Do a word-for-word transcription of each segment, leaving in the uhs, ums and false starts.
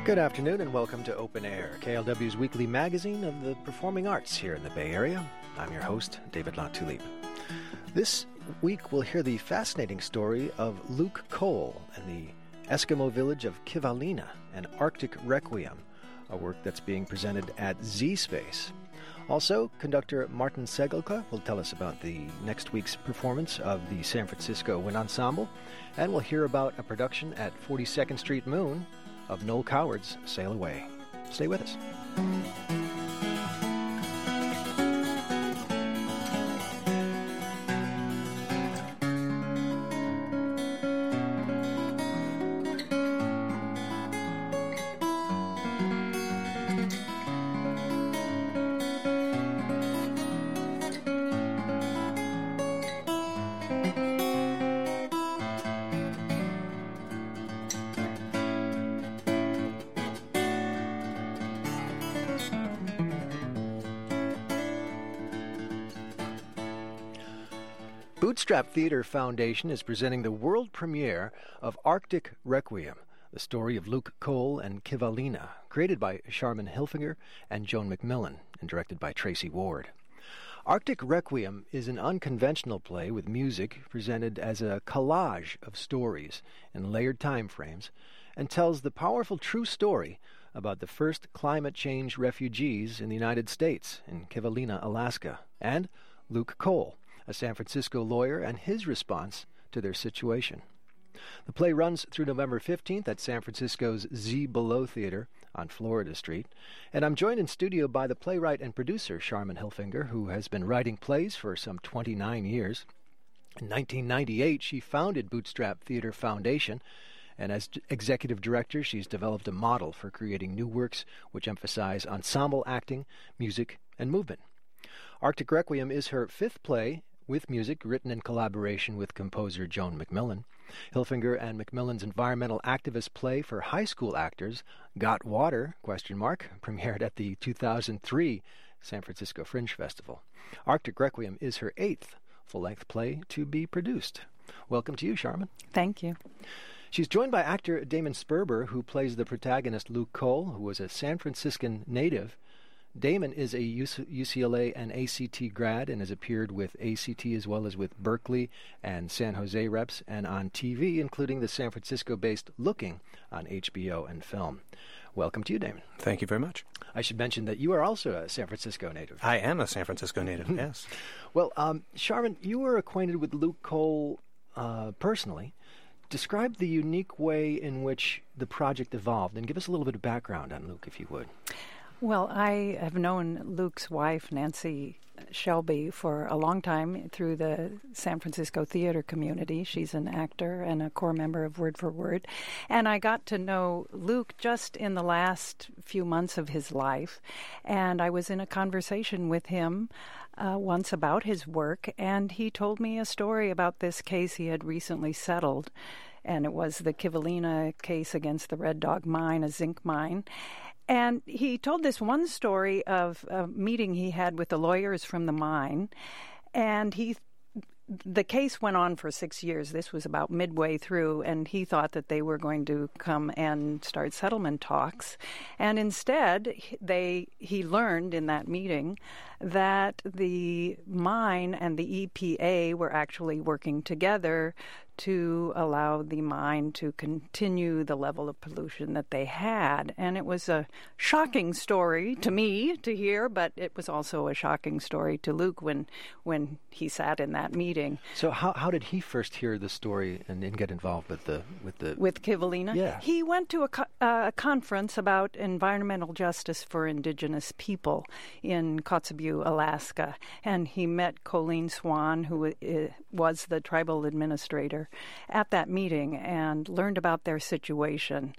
Good afternoon and welcome to Open Air, K L W's weekly magazine of the performing arts here in the Bay Area. I'm your host, David LaTulippe. This week we'll hear the fascinating story of Luke Cole and the Eskimo village of Kivalina, an Arctic Requiem, a work that's being presented at Z-Space. Also, conductor Martin Segelka will tell us about the next week's performance of the San Francisco Wind Ensemble, and we'll hear about a production at forty-second Street Moon of Noel Coward's Sail Away. Stay with us. Bootstrap Theatre Foundation is presenting the world premiere of Arctic Requiem, the story of Luke Cole and Kivalina, created by Sharman Hilfiger and Joan McMillan, and directed by Tracy Ward. Arctic Requiem is an unconventional play with music presented as a collage of stories in layered time frames, and tells the powerful true story about the first climate change refugees in the United States, in Kivalina, Alaska, and Luke Cole, a San Francisco lawyer, and his response to their situation. The play runs through November fifteenth at San Francisco's Z Below Theater on Florida Street, and I'm joined in studio by the playwright and producer Sharman Hilfiger, who has been writing plays for some twenty-nine years. In nineteen ninety-eight, she founded Bootstrap Theatre Foundation, and as executive director, she's developed a model for creating new works which emphasize ensemble acting, music, and movement. Arctic Requiem is her fifth play with music written in collaboration with composer Joan McMillan. Hilfiger and McMillan's environmental activist play for high school actors, Got Water, question mark, premiered at the two thousand three San Francisco Fringe Festival. Arctic Requiem is her eighth full-length play to be produced. Welcome to you, Sharman. Thank you. She's joined by actor Damon Sperber, who plays the protagonist Luke Cole, who was a San Franciscan native. Damon is a U C L A and A C T grad and has appeared with A C T as well as with Berkeley and San Jose reps and on T V, including the San Francisco-based Looking on H B O and film. Welcome to you, Damon. Thank you very much. I should mention that you are also a San Francisco native. I am a San Francisco native, yes. Well, um, Sharman, you were acquainted with Luke Cole uh, personally. Describe the unique way in which the project evolved and give us a little bit of background on Luke, if you would. Well, I have known Luke's wife, Nancy Shelby, for a long time through the San Francisco theater community. She's an actor and a core member of Word for Word. And I got to know Luke just in the last few months of his life. And I was in a conversation with him uh, once about his work, and he told me a story about this case he had recently settled. And it was the Kivalina case against the Red Dog Mine, a zinc mine. And he told this one story of a meeting he had with the lawyers from the mine, and he the case went on for six years. This was about midway through, and he thought that they were going to come and start settlement talks. And instead, they he learned in that meeting that the mine and the E P A were actually working together to allow the mine to continue the level of pollution that they had. And it was a shocking story to me to hear, but it was also a shocking story to Luke when when he sat in that meeting. So how how did he first hear the story and, and get involved with the with the with Kivalina? Yeah. He went to a, co- uh, a conference about environmental justice for indigenous people in Kotzebue, Alaska, and he met Colleen Swan, who uh, was the tribal administrator at that meeting, and learned about their situation.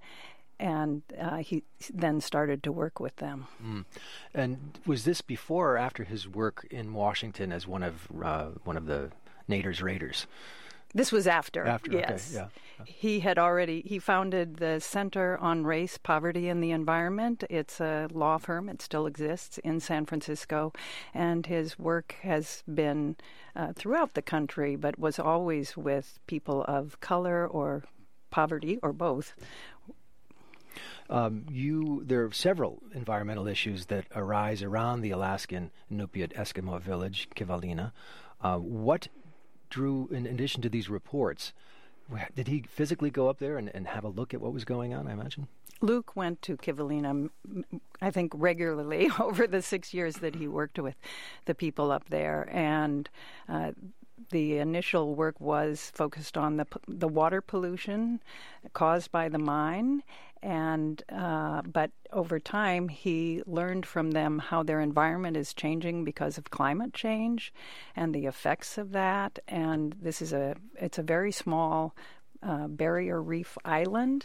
And uh, he then started to work with them. Mm. And was this before or after his work in Washington as one of uh, one of the Nader's Raiders? This was after. After, yes. Okay, yeah, yeah. He had already, he founded the Center on Race, Poverty, and the Environment. It's a law firm. It still exists in San Francisco. And his work has been uh, throughout the country, but was always with people of color or poverty, or both. Um, you there are several environmental issues that arise around the Alaskan Inupiat Eskimo village, Kivalina. Uh, what drew, in addition to these reports, did he physically go up there and, and have a look at what was going on, I imagine? Luke went to Kivalina, I think, regularly over the six years that he worked with the people up there. And uh, the initial work was focused on the the water pollution caused by the mine. And uh, but over time, he learned from them how their environment is changing because of climate change and the effects of that. And this is a it's a very small uh, barrier reef island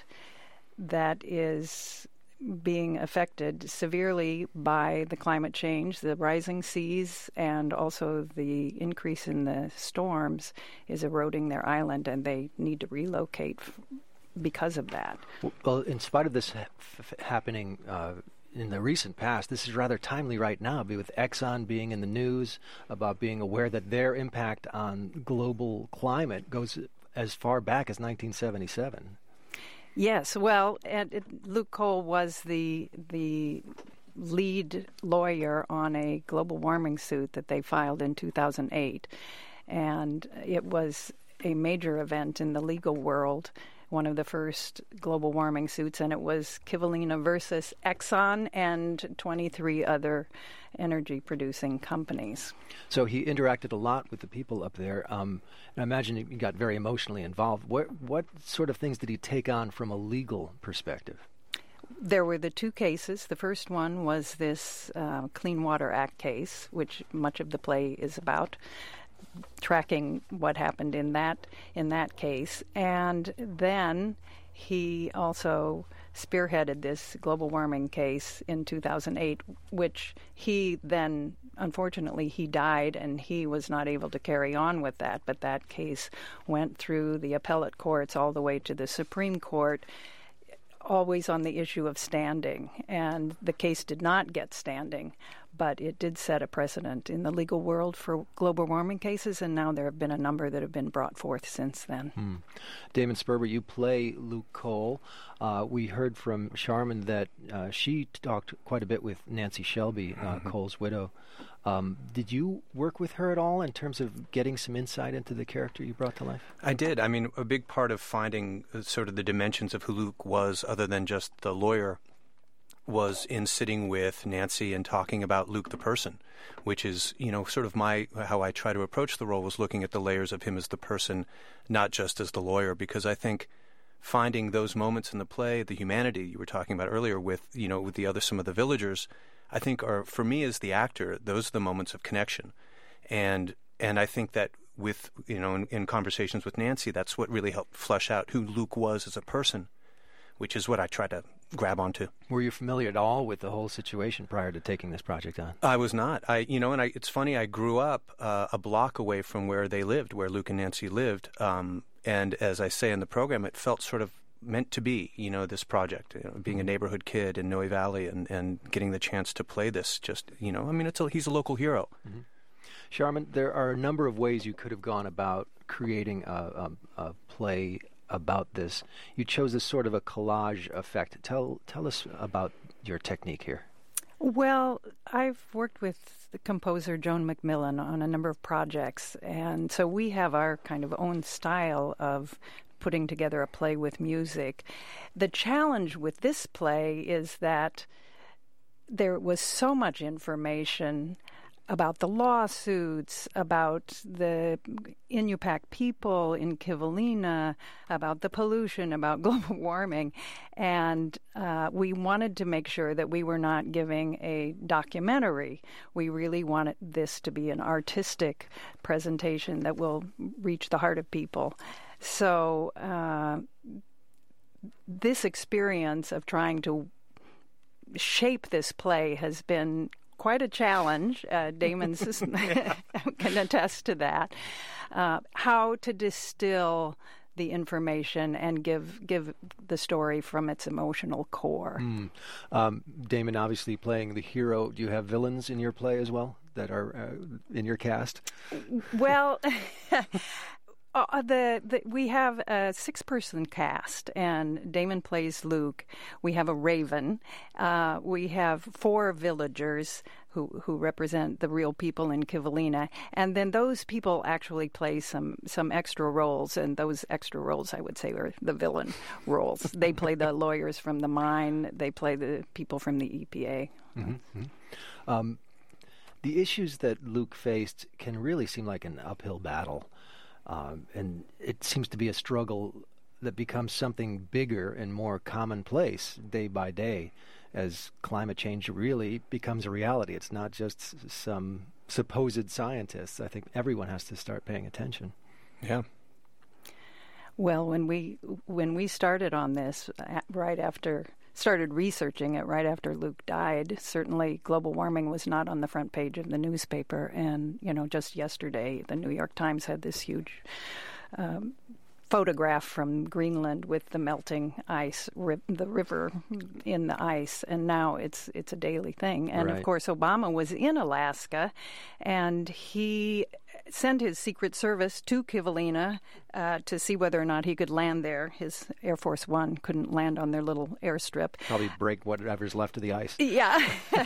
that is being affected severely by the climate change. The rising seas and also the increase in the storms is eroding their island, and they need to relocate f- because of that. Well, in spite of this ha- f- happening uh, in the recent past, this is rather timely right now, with Exxon being in the news about being aware that their impact on global climate goes as far back as nineteen seventy-seven. Yes, well, and it, Luke Cole was the the lead lawyer on a global warming suit that they filed in two thousand eight, and it was a major event in the legal world, one of the first global warming suits, and it was Kivalina versus Exxon and twenty-three other energy-producing companies. So he interacted a lot with the people up there. Um, and I imagine he got very emotionally involved. What, what sort of things did he take on from a legal perspective? There were the two cases. The first one was this uh, Clean Water Act case, which much of the play is about, tracking what happened in that in that case. And then he also spearheaded this global warming case in two thousand eight, which he then, unfortunately, he died and he was not able to carry on with that. But that case went through the appellate courts all the way to the Supreme Court, always on the issue of standing. And the case did not get standing, but it did set a precedent in the legal world for global warming cases, and now there have been a number that have been brought forth since then. Hmm. Damon Sperber, you play Luke Cole. Uh, we heard from Sharman that uh, she talked quite a bit with Nancy Shelby, uh, mm-hmm. Cole's widow. Um, did you work with her at all in terms of getting some insight into the character you brought to life? I did. I mean, a big part of finding uh, sort of the dimensions of who Luke was, other than just the lawyer, was in sitting with Nancy and talking about Luke the person, which is, you know, sort of my how I try to approach the role, was looking at the layers of him as the person, not just as the lawyer, because I think finding those moments in the play, the humanity you were talking about earlier with, you know, with the other, some of the villagers, I think are, for me as the actor, those are the moments of connection. And and I think that with, you know, in, in conversations with Nancy, that's what really helped flesh out who Luke was as a person, which is what I try to grab onto. Were you familiar at all with the whole situation prior to taking this project on? I was not. I, you know, and I, it's funny, I grew up uh, a block away from where they lived, where Luke and Nancy lived. Um, and as I say in the program, it felt sort of meant to be, you know, this project, you know, being a neighborhood kid in Noe Valley and, and getting the chance to play this, just, you know, I mean, it's a, he's a local hero. Mm-hmm. Sharman, there are a number of ways you could have gone about creating a, a, a play about this. You chose this sort of a collage effect. Tell tell us about your technique here. Well, I've worked with the composer Joan McMillan on a number of projects, and so we have our kind of own style of putting together a play with music. The challenge with this play is that there was so much information about the lawsuits, about the Inupiaq people in Kivalina, about the pollution, about global warming. And uh, we wanted to make sure that we were not giving a documentary. We really wanted this to be an artistic presentation that will reach the heart of people. So uh, this experience of trying to shape this play has been quite a challenge. Uh, Damon's can attest to that. Uh, how to distill the information and give give the story from its emotional core. Mm. Um, Damon, obviously playing the hero. Do you have villains in your play as well that are uh, in your cast? Well, Uh, the, the we have a six-person cast, and Damon plays Luke. We have a raven. Uh, we have four villagers who who represent the real people in Kivalina, and then those people actually play some some extra roles, and those extra roles, I would say, are the villain roles. They play the lawyers from the mine. They play the people from the E P A. Mm-hmm. Um, the issues that Luke faced can really seem like an uphill battle. Um, and it seems to be a struggle that becomes something bigger and more commonplace day by day as climate change really becomes a reality. It's not just some supposed scientists. I think everyone has to start paying attention. Yeah. Well, when we when we started on this, right after started researching it right after Luke died, certainly global warming was not on the front page of the newspaper. And, you know, just yesterday, the New York Times had this huge um, photograph from Greenland with the melting ice, ri- the river in the ice, and now it's it's a daily thing. And, right. of course, Obama was in Alaska, and he sent his Secret Service to Kivalina uh, to see whether or not he could land there. His Air Force One couldn't land on their little airstrip. Probably break whatever's left of the ice. Yeah.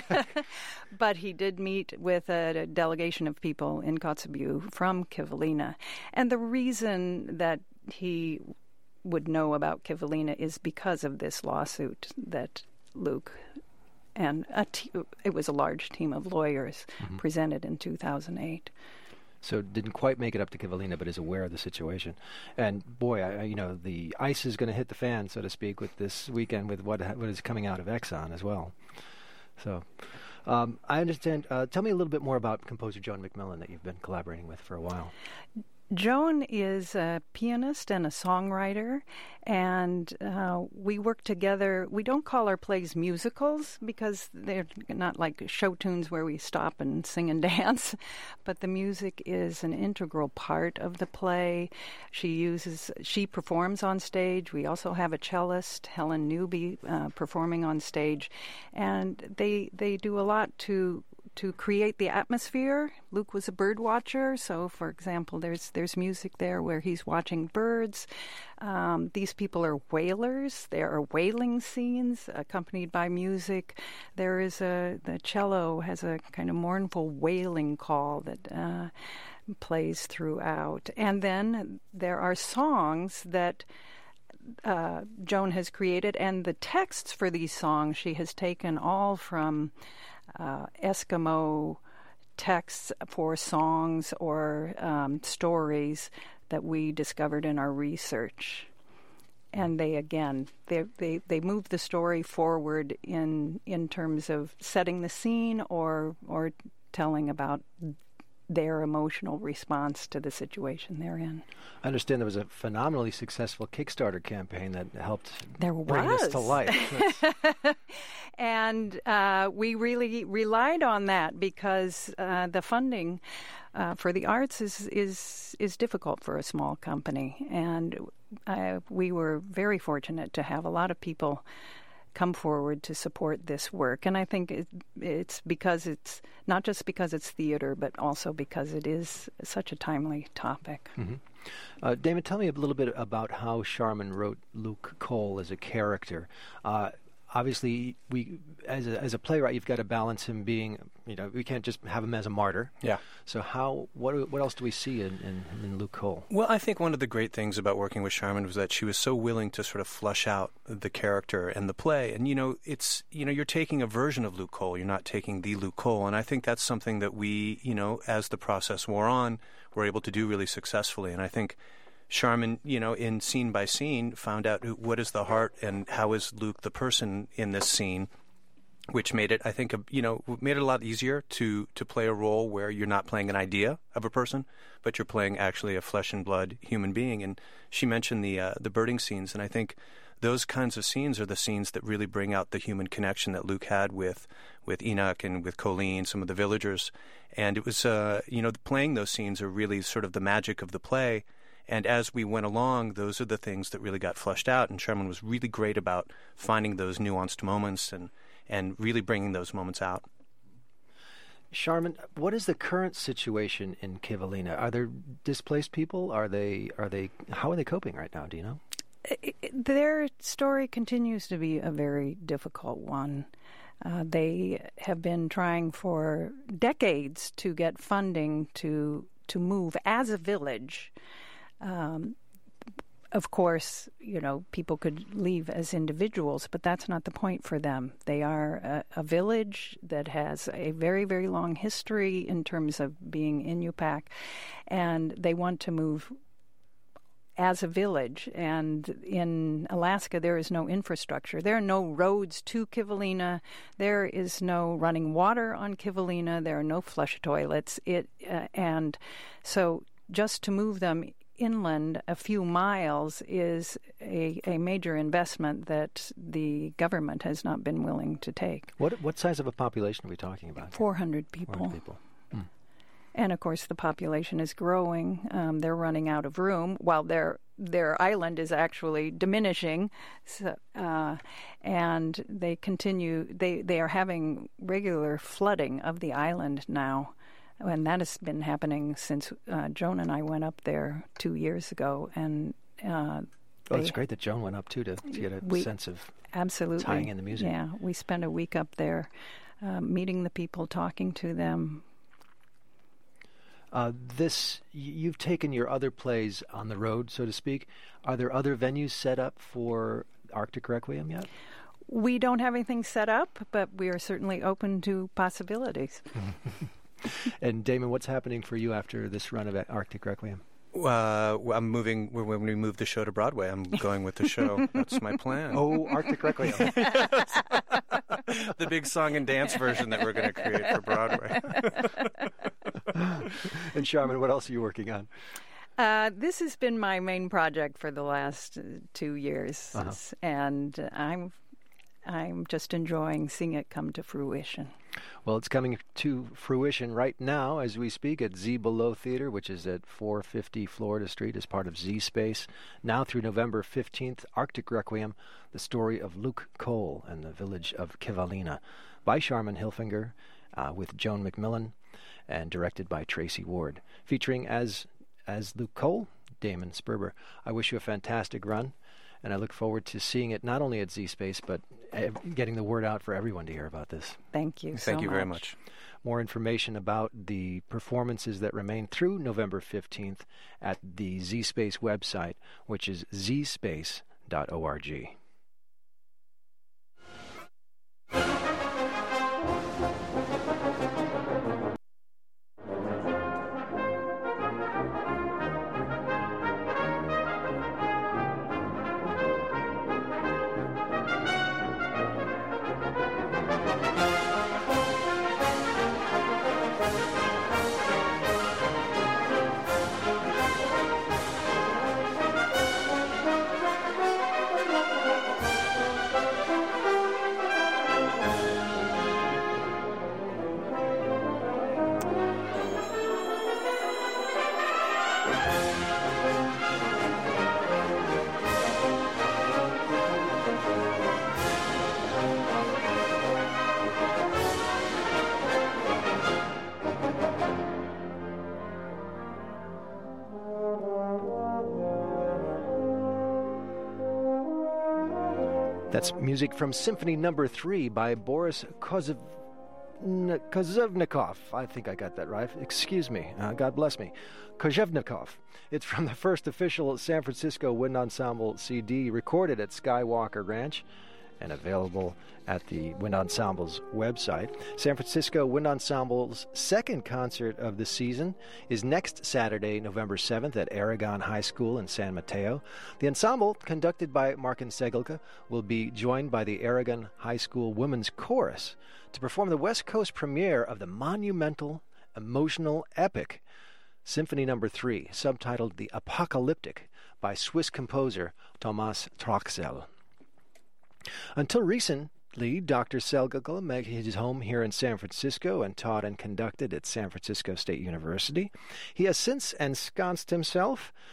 But he did meet with a, a delegation of people in Kotzebue from Kivalina. And the reason that he would know about Kivalina is because of this lawsuit that Luke and a te- it was a large team of lawyers mm-hmm. presented in two thousand eight. So didn't quite make it up to Kivalina, but is aware of the situation. And boy, I, you know, the ice is going to hit the fan, so to speak, with this weekend with what what is coming out of Exxon as well. So um, I understand. Uh, tell me a little bit more about composer Joan McMillan that you've been collaborating with for a while. Joan is a pianist and a songwriter, and uh, we work together. We don't call our plays musicals because they're not like show tunes where we stop and sing and dance, but the music is an integral part of the play. She uses, she performs on stage. We also have a cellist, Helen Newby, uh, performing on stage, and they they do a lot to to create the atmosphere. Luke was a bird watcher, so for example, there's there's music there where he's watching birds. Um, these people are whalers. There are whaling scenes accompanied by music. There is a the cello has a kind of mournful wailing call that uh, plays throughout, and then there are songs that uh, Joan has created, and the texts for these songs she has taken all from Uh, Eskimo texts for songs or um, stories that we discovered in our research. And they, again, they they they move the story forward in in terms of setting the scene or or telling about their emotional response to the situation they're in. I understand there was a phenomenally successful Kickstarter campaign that helped there bring was. this to life. And uh, we really relied on that because uh, the funding uh, for the arts is, is, is difficult for a small company. And uh, we were very fortunate to have a lot of people come forward to support this work. And I think it, it's because it's not just because it's theater, but also because it is such a timely topic. Mm-hmm. Uh, Damon, tell me a little bit about how Sharman wrote Luke Cole as a character. Uh, obviously, we as a, as a playwright, you've got to balance him being, you know, we can't just have him as a martyr. Yeah. So how, what what else do we see in, in, in Luke Cole? Well, I think one of the great things about working with Sharman was that she was so willing to sort of flush out the character and the play. And, you know, it's, you know, you're taking a version of Luke Cole. You're not taking the Luke Cole. And I think that's something that we, you know, as the process wore on, were able to do really successfully. And I think Sharman, you know, in scene by scene, found out what is the heart and how is Luke the person in this scene, which made it, I think, a, you know, made it a lot easier to, to play a role where you're not playing an idea of a person, but you're playing actually a flesh and blood human being. And she mentioned the uh, the birding scenes, and I think those kinds of scenes are the scenes that really bring out the human connection that Luke had with with Enoch and with Colleen, some of the villagers. And it was, uh, you know, playing those scenes are really sort of the magic of the play. And as we went along, those are the things that really got flushed out. And Sharman was really great about finding those nuanced moments and, and really bringing those moments out. Sharman, what is the current situation in Kivalina? Are there displaced people? Are they? Are they? How are they coping right now? Do you know? Their story continues to be a very difficult one. Uh, they have been trying for decades to get funding to to move as a village. Um, of course, you know, people could leave as individuals, but that's not the point for them. They are a, a village that has a very, very long history in terms of being Inupiaq, and they want to move as a village. And in Alaska, there is no infrastructure. There are no roads to Kivalina. There is no running water on Kivalina. There are no flush toilets. It uh, and so just to move them inland a few miles is a, a major investment that the government has not been willing to take. What what size of a population are we talking about? four hundred people. four hundred people. Hmm. And, of course, the population is growing. Um, they're running out of room while their their island is actually diminishing. So, uh, and they continue, they, they are having regular flooding of the island now. And that has been happening since uh, Joan and I went up there two years ago. And uh, oh, it's great that Joan went up, too, to, to get a we, sense of absolutely tying in the music. Yeah, we spent a week up there uh, meeting the people, talking to them. Uh, this, you've taken your other plays on the road, so to speak. Are there other venues set up for Arctic Requiem yet? We don't have anything set up, but we are certainly open to possibilities. And Damon, what's happening for you after this run of Arctic Requiem? Uh, I'm moving, when we move the show to Broadway, I'm going with the show. That's my plan. Oh, Arctic Requiem. The big song and dance version that we're going to create for Broadway. And Sharman, what else are you working on? Uh, this has been my main project for the last uh, two years, Uh-huh. and I'm I'm just enjoying seeing it come to fruition. Well, it's coming to fruition right now as we speak at Z Below Theater, which is at four fifty Florida Street as part of Z Space. Now through November fifteenth, Arctic Requiem, the story of Luke Cole and the village of Kivalina, by Sharman Hilfinger, uh, with Joan McMillan, and directed by Tracy Ward. Featuring as as Luke Cole, Damon Sperber. I wish you a fantastic run, and I look forward to seeing it not only at Z Space, but uh, getting the word out for everyone to hear about this. Thank you so much. Thank you very much. More information about the performances that remain through November fifteenth at the Z Space website, which is z space dot org. That's music from Symphony Number Three by Boris Kozev... Kozhevnikov. I think I got that right. Excuse me. Uh, God bless me. Kozhevnikov. It's from the first official San Francisco Wind Ensemble C D recorded at Skywalker Ranch and available at the Wind Ensemble's website. San Francisco Wind Ensemble's second concert of the season is next Saturday, November seventh at Aragon High School in San Mateo. The ensemble, conducted by Markin Segelka, will be joined by the Aragon High School Women's Chorus to perform the West Coast premiere of the monumental, emotional epic Symphony Number Three, subtitled The Apocalyptic, by Swiss composer Thomas Troxel. Until recently, Doctor Segelka made his home here in San Francisco and taught and conducted at San Francisco State University. He has since ensconced himself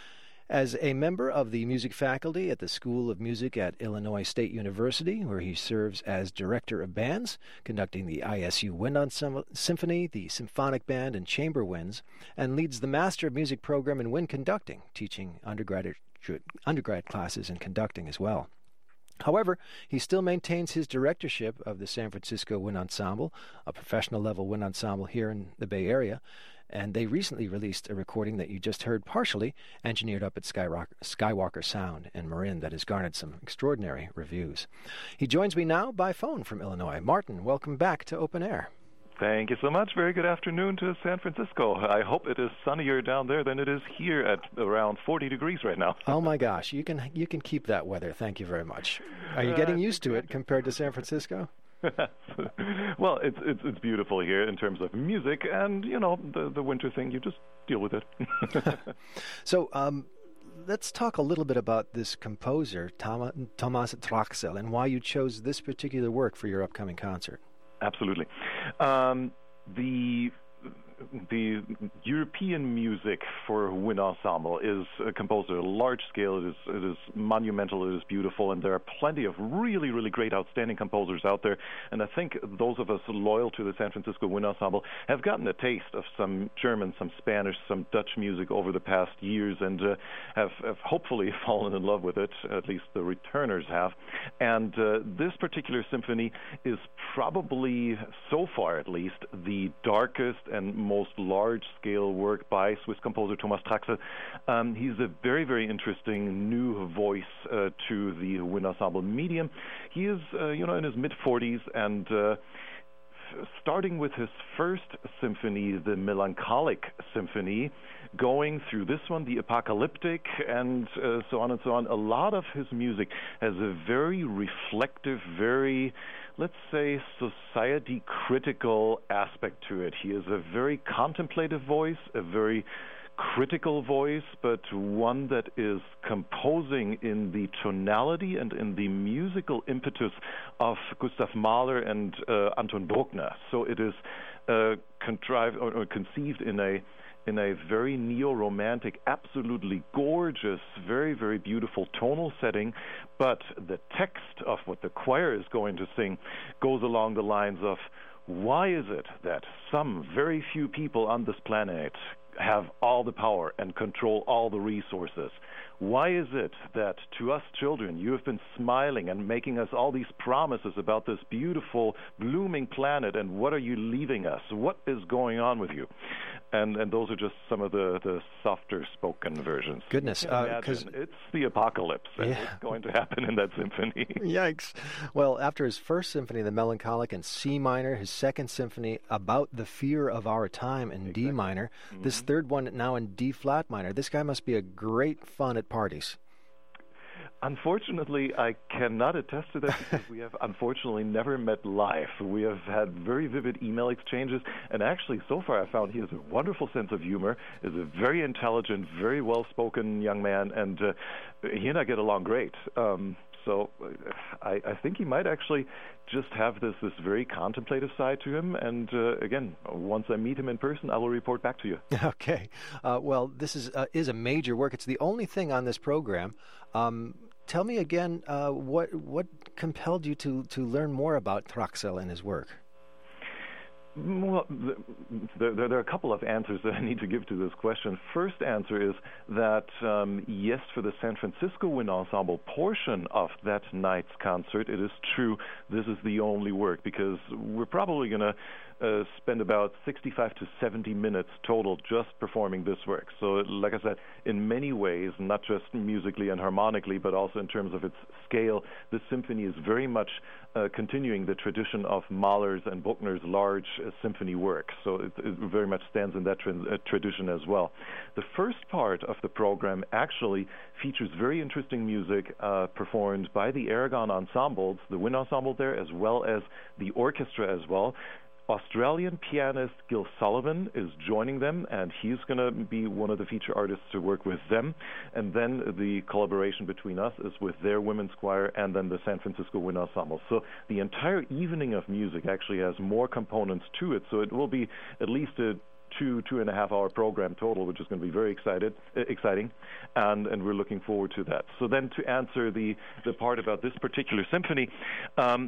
As a member of the music faculty at the School of Music at Illinois State University, where he serves as director of bands, conducting the I S U Wind Ensemble Symphony, the Symphonic Band, and Chamber Winds, and leads the Master of Music program in wind conducting, teaching undergraduate, undergrad classes in conducting as well. However, he still maintains his directorship of the San Francisco Wind Ensemble, a professional-level wind ensemble here in the Bay Area, and they recently released a recording that you just heard partially, engineered up at Skyrock, Skywalker Sound in Marin, that has garnered some extraordinary reviews. He joins me now by phone from Illinois. Martin, welcome back to Open Air. Thank you so much. Very good afternoon to San Francisco. I hope it is sunnier down there than it is here at around forty degrees right now. Oh my gosh, you can you can keep that weather. Thank you very much. Are you getting used to it compared to San Francisco? Well, it's, it's it's beautiful here in terms of music, and you know the the winter thing. You just deal with it. So, um, let's talk a little bit about this composer, Thomas Traxel, and why you chose this particular work for your upcoming concert. Absolutely. Um, the the European music for wind ensemble is composed at a large scale. It is it is monumental. It is beautiful, and there are plenty of really really great, outstanding composers out there. And I think those of us loyal to the San Francisco Wind Ensemble have gotten a taste of some German, some Spanish, some Dutch music over the past years, and uh, have, have hopefully fallen in love with it. At least the returners have. And uh, this particular symphony is probably, so far at least, the darkest and most large-scale work by Swiss composer Thomas Traxel. Um, he's a very, very interesting new voice uh, to the wind ensemble medium. He is, uh, you know, in his mid-forties, and uh, starting with his first symphony, the Melancholic Symphony, going through this one, the Apocalyptic, and uh, so on and so on. A lot of his music has a very reflective, very, let's say, society-critical aspect to it. He is a very contemplative voice, a very critical voice, but one that is composing in the tonality and in the musical impetus of Gustav Mahler and uh, Anton Bruckner. So it is uh, contrived or, or conceived in a in a very neo-romantic, absolutely gorgeous, very, very beautiful tonal setting, but the text of what the choir is going to sing goes along the lines of, why is it that some very few people on this planet have all the power and control all the resources? Why is it that to us children you have been smiling and making us all these promises about this beautiful, blooming planet, and what are you leaving us? What is going on with you? And and those are just some of the, the softer spoken versions. Goodness, because uh, it's the apocalypse, and yeah. It's going to happen in that symphony. Yikes! Well, after his first symphony, the Melancholic, in C minor, his second symphony, About the Fear of Our Time, in exactly. D minor, mm-hmm. this third one now in D flat minor. This guy must be a great fun at parties. Unfortunately, I cannot attest to that because we have unfortunately never met live. We have had very vivid email exchanges, and actually, so far, I found he has a wonderful sense of humor, is a very intelligent, very well-spoken young man, and uh, he and I get along great. Um, so I, I think he might actually just have this, this very contemplative side to him, and uh, again, once I meet him in person, I will report back to you. Okay. Uh, well, this is uh, is a major work. It's the only thing on this program. Um, tell me again, uh, what what compelled you to, to learn more about Traxel and his work? Well, there, there are a couple of answers that I need to give to this question. First answer is that, um, yes, for the San Francisco Wind Ensemble portion of that night's concert, it is true this is the only work, because we're probably going to uh, spend about sixty-five to seventy minutes total just performing this work. So, like I said, in many ways, not just musically and harmonically, but also in terms of its scale, this symphony is very much uh, continuing the tradition of Mahler's and Bruckner's large uh, symphony work. So it, it very much stands in that tra- uh, tradition as well. The first part of the program actually features very interesting music uh, performed by the Aragon ensembles, the wind ensemble there, as well as the orchestra as well. Australian pianist Gil Sullivan is joining them, and he's going to be one of the feature artists to work with them. And then the collaboration between us is with their women's choir and then the San Francisco Wind Ensemble. So the entire evening of music actually has more components to it, so it will be at least a two, two and a half hour program total, which is going to be very excited, uh, exciting, and, and we're looking forward to that. So then to answer the, the part about this particular symphony, um,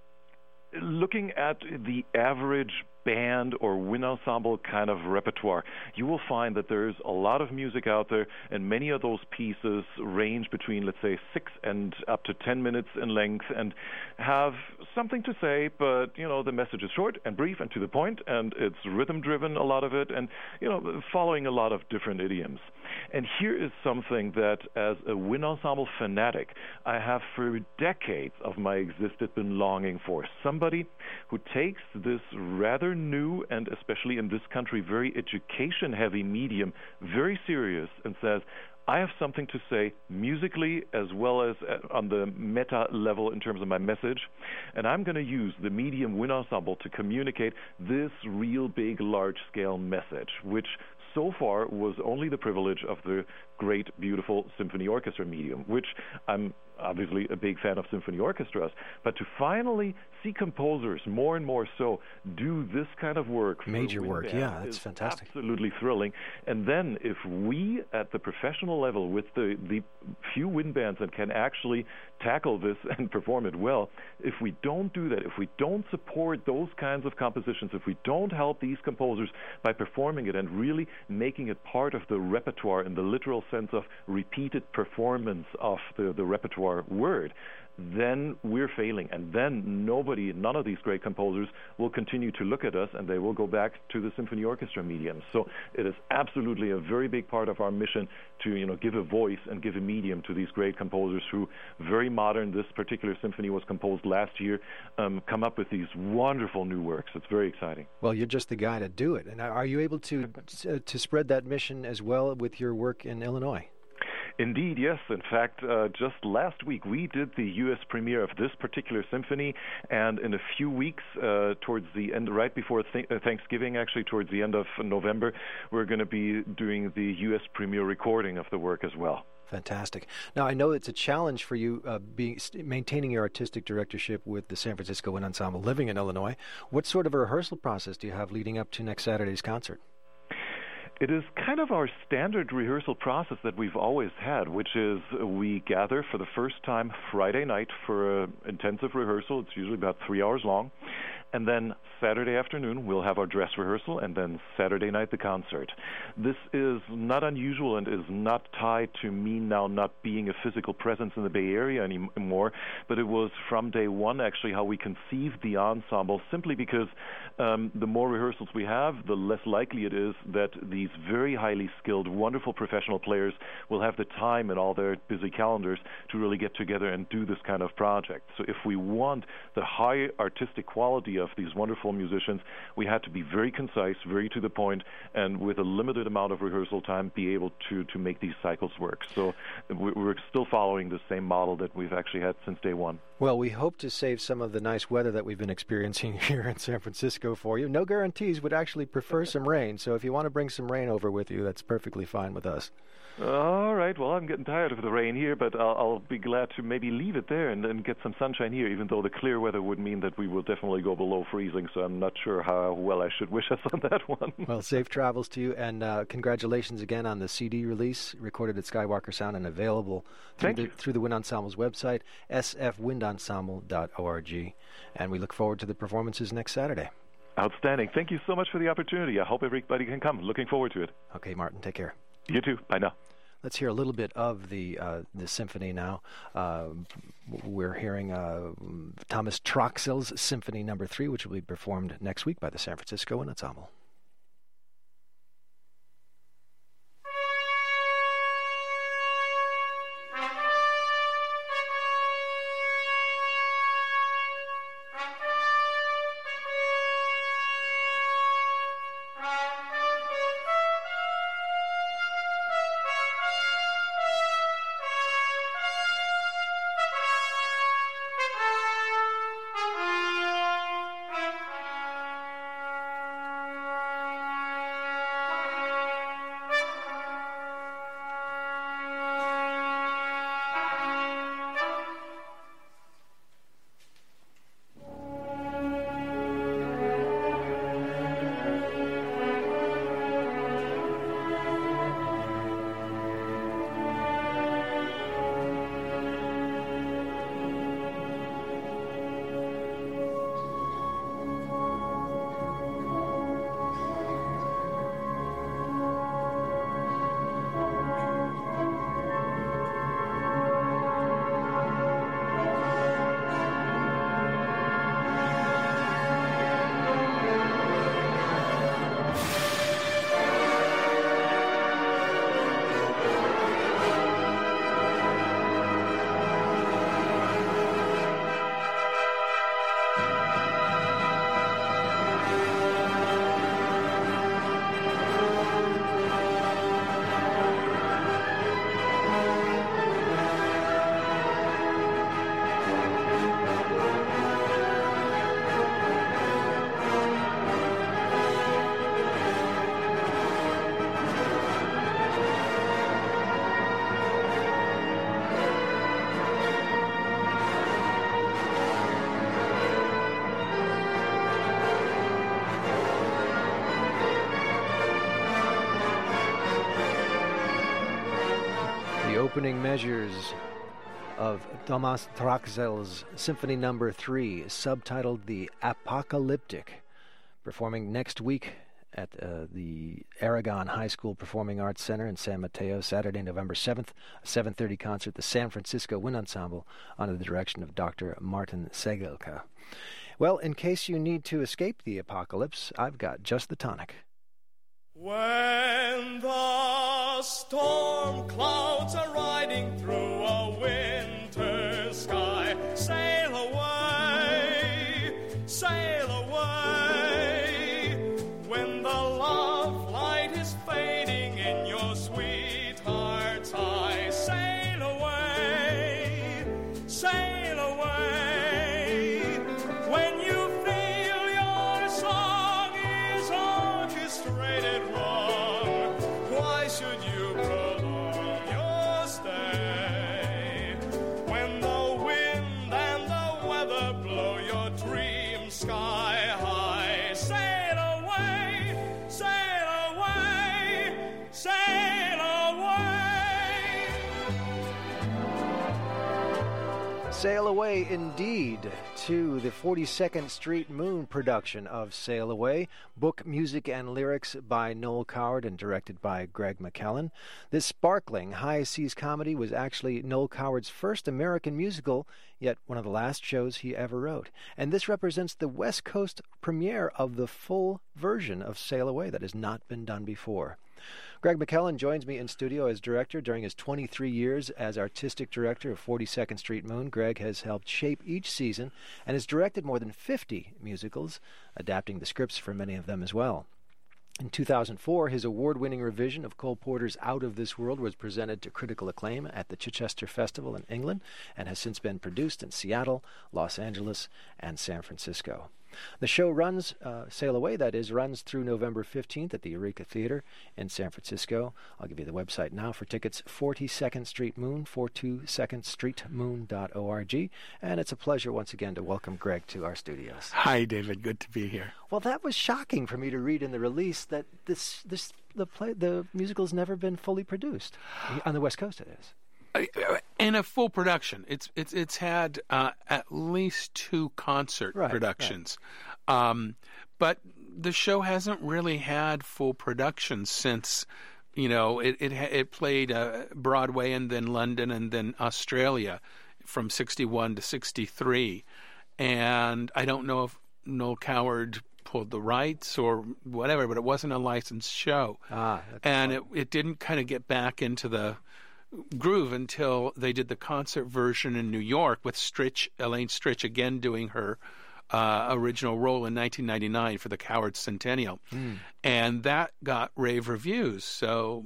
looking at the average band or wind ensemble kind of repertoire, you will find that there's a lot of music out there, and many of those pieces range between, let's say, six and up to ten minutes in length and have something to say, but, you know, the message is short and brief and to the point, and it's rhythm-driven, a lot of it, and, you know, following a lot of different idioms. And here is something that, as a wind ensemble fanatic, I have for decades of my existence been longing for. Somebody who takes this rather new and, especially in this country, very education-heavy medium very serious and says, I have something to say musically as well as on the meta level in terms of my message, and I'm going to use the medium wind ensemble to communicate this real big, large-scale message, which so far was only the privilege of the great, beautiful symphony orchestra medium, which I'm obviously a big fan of symphony orchestras, but to finally see composers more and more so do this kind of work, major work, yeah, that's fantastic, absolutely thrilling. And then if we at the professional level, with the the few wind bands that can actually tackle this and perform it well, if we don't do that, if we don't support those kinds of compositions, if we don't help these composers by performing it and really making it part of the repertoire in the literal sense of repeated performance of the, the repertoire word, then we're failing. And then nobody, none of these great composers will continue to look at us, and they will go back to the symphony orchestra medium. So it is absolutely a very big part of our mission to, you know, give a voice and give a medium to these great composers who, very modern, this particular symphony was composed last year, um, come up with these wonderful new works. It's very exciting. Well, you're just the guy to do it. And are you able to uh, to spread that mission as well with your work in Illinois? Indeed, yes. In fact, uh, just last week we did the U S premiere of this particular symphony, and in a few weeks, uh, towards the end, right before th- Thanksgiving, actually towards the end of November, we're going to be doing the U S premiere recording of the work as well. Fantastic. Now, I know it's a challenge for you uh, being maintaining your artistic directorship with the San Francisco Wind Ensemble, living in Illinois. What sort of a rehearsal process do you have leading up to next Saturday's concert? It is kind of our standard rehearsal process that we've always had, which is we gather for the first time Friday night for an intensive rehearsal. It's usually about three hours long. And then Saturday afternoon, we'll have our dress rehearsal, and then Saturday night, the concert. This is not unusual and is not tied to me now not being a physical presence in the Bay Area anymore, but it was from day one, actually, how we conceived the ensemble, simply because um, the more rehearsals we have, the less likely it is that these very highly skilled, wonderful professional players will have the time in all their busy calendars to really get together and do this kind of project. So if we want the high artistic quality of these wonderful musicians, we had to be very concise, very to the point, and with a limited amount of rehearsal time, be able to, to make these cycles work. So we're still following the same model that we've actually had since day one. Well, we hope to save some of the nice weather that we've been experiencing here in San Francisco for you. No guarantees, would actually prefer some rain, so if you want to bring some rain over with you, that's perfectly fine with us. All right, well, I'm getting tired of the rain here, but I'll, I'll be glad to maybe leave it there and then get some sunshine here, even though the clear weather would mean that we will definitely go below freezing, so I'm not sure how well I should wish us on that one. Well, safe travels to you, and uh, congratulations again on the C D release, recorded at Skywalker Sound and available through, the, through the Wind Ensemble's website, s f wind ensemble dot org, and we look forward to the performances next Saturday. Outstanding. Thank you so much for the opportunity. I hope everybody can come. Looking forward to it. Okay, Martin, take care. You too. Bye now. Let's hear a little bit of the uh, the symphony now. Uh, we're hearing uh, Thomas Troxell's Symphony Number Three, which will be performed next week by the San Francisco Wind Ensemble. opening measures of Thomas Drachsel's Symphony Number Three, subtitled "The Apocalyptic," performing next week at uh, the Aragon High School Performing Arts Center in San Mateo, Saturday, November seventh, a seven thirty concert, the San Francisco Wind Ensemble, under the direction of Doctor Martin Segelka. Well, in case you need to escape the apocalypse, I've got just the tonic. When the storm clouds are riding through a winter sky, sail away, sail away. When the love light is fading in your sweetheart's eyes, sail away, sail away. When you feel your song is orchestrated wrong, why should you prolong your stay? When the wind and the weather blow your dreams sky high, sail away, sail away, sail away. Sail away, indeed, to the forty-second Street Moon production of Sail Away, book, music, and lyrics by Noel Coward and directed by Greg McKellen. This sparkling high seas comedy was actually Noel Coward's first American musical, yet one of the last shows he ever wrote. And this represents the West Coast premiere of the full version of Sail Away that has not been done before. Greg McKellen joins me in studio as director during his twenty-three years as artistic director of forty-second Street Moon. Greg has helped shape each season and has directed more than fifty musicals, adapting the scripts for many of them as well. In two thousand four, his award-winning revision of Cole Porter's Out of This World was presented to critical acclaim at the Chichester Festival in England and has since been produced in Seattle, Los Angeles, and San Francisco. The show runs, uh, Sail Away, that is, runs through November fifteenth at the Eureka Theater in San Francisco. I'll give you the website now for tickets, forty-second Street Moon, forty-second street moon dot org. And it's a pleasure once again to welcome Greg to our studios. Hi, David. Good to be here. Well, that was shocking for me to read in the release that this, this the play, the musical's never been fully produced. On the West Coast, it is. In a full production, it's it's it's had uh, at least two concert right, productions, right. Um, but the show hasn't really had full production since, you know, it it, it played uh, Broadway and then London and then Australia from sixty-one to sixty-three, and I don't know if Noel Coward pulled the rights or whatever, but it wasn't a licensed show, ah, and it it didn't kind of get back into the groove until they did the concert version in New York with Stritch, Elaine Stritch again doing her uh, original role in nineteen ninety-nine for the Coward Centennial. Mm. And that got rave reviews. So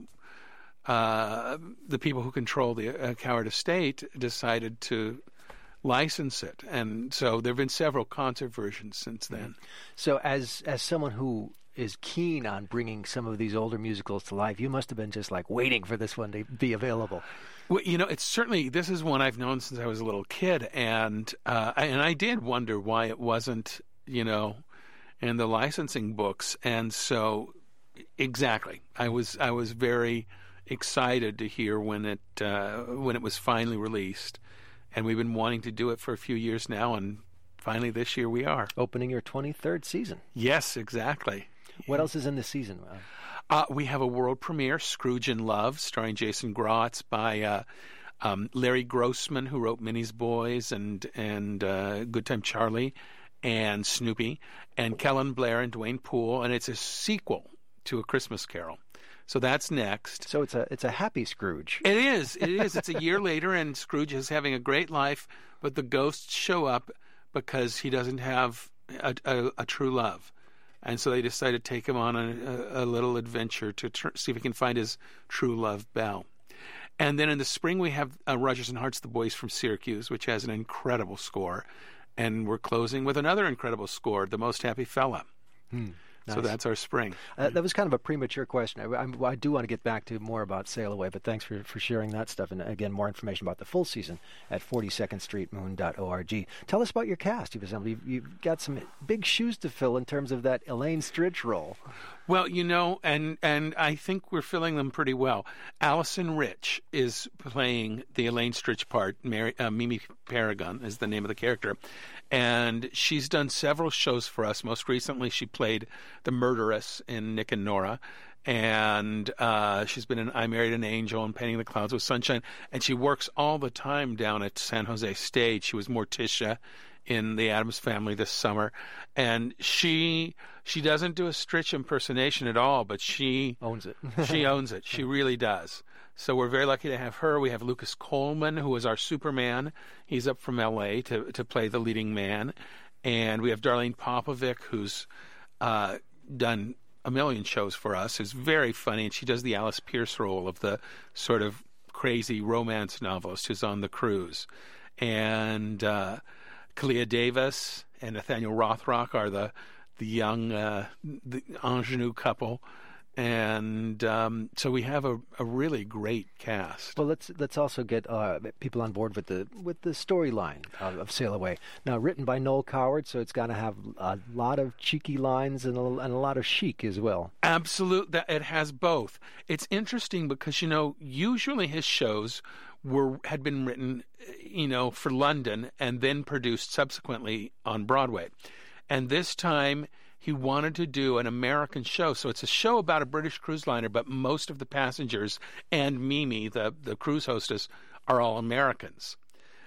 uh, the people who control the uh, Coward estate decided to license it. And so there have been several concert versions since then. So as as someone who is keen on bringing some of these older musicals to life, you must have been just like waiting for this one to be available. Well, you know, it's certainly, this is one I've known since I was a little kid, and uh, I, and I did wonder why it wasn't, you know, in the licensing books, and so exactly, I was I was very excited to hear when it uh, when it was finally released, and we've been wanting to do it for a few years now, and finally this year we are opening your twenty-third season. Yes, exactly. What else is in this season? Uh, we have a world premiere, Scrooge in Love, starring Jason Gratz, by uh, um, Larry Grossman, who wrote Minnie's Boys and and uh, Good Time Charlie and Snoopy, and Kellen Blair and Dwayne Poole, and it's a sequel to A Christmas Carol. So that's next. So it's a it's a happy Scrooge. It is. It is. It's a year later, and Scrooge is having a great life, but the ghosts show up because he doesn't have a, a, a true love. And so they decided to take him on a, a, a little adventure to tr- see if he can find his true love, Belle. And then in the spring, we have uh, Rodgers and Hart's The Boys from Syracuse, which has an incredible score. And we're closing with another incredible score, The Most Happy Fella. Hmm. Nice. So that's our spring. Uh, that was kind of a premature question. I, I, I do want to get back to more about Sail Away, but thanks for, for sharing that stuff. And again, more information about the full season at forty-second street moon dot org. Tell us about your cast. You've, you've got some big shoes to fill in terms of that Elaine Stritch role. Well, you know, and, and I think we're filling them pretty well. Allison Rich is playing the Elaine Stritch part. Mary, uh, Mimi Paragon is the name of the character. And she's done several shows for us. Most recently, she played the murderess in Nick and Nora. And uh, she's been in I Married an Angel and Painting the Clouds with Sunshine. And she works all the time down at San Jose Stage. She was Morticia in The Addams Family this summer. And she she doesn't do a Stritch impersonation at all, but she owns it. she owns it. She really does. So we're very lucky to have her. We have Lucas Coleman, who is our Superman. He's up from L A to, to play the leading man. And we have Darlene Popovic, who's uh, done a million shows for us, who's very funny. And she does the Alice Pierce role of the sort of crazy romance novelist who's on the cruise. And uh, Kalia Davis and Nathaniel Rothrock are the the young uh, the ingenue couple, and um, so we have a, a really great cast. Well, let's let's also get uh, people on board with the with the storyline of, of Sail Away. Now, written by Noel Coward, so it's going to have a lot of cheeky lines and a, and a lot of chic as well. Absolutely, it has both. It's interesting because, you know, usually his shows were had been written, you know, for London and then produced subsequently on Broadway. And this time he wanted to do an American show. So it's a show about a British cruise liner, but most of the passengers and Mimi, the, the cruise hostess, are all Americans.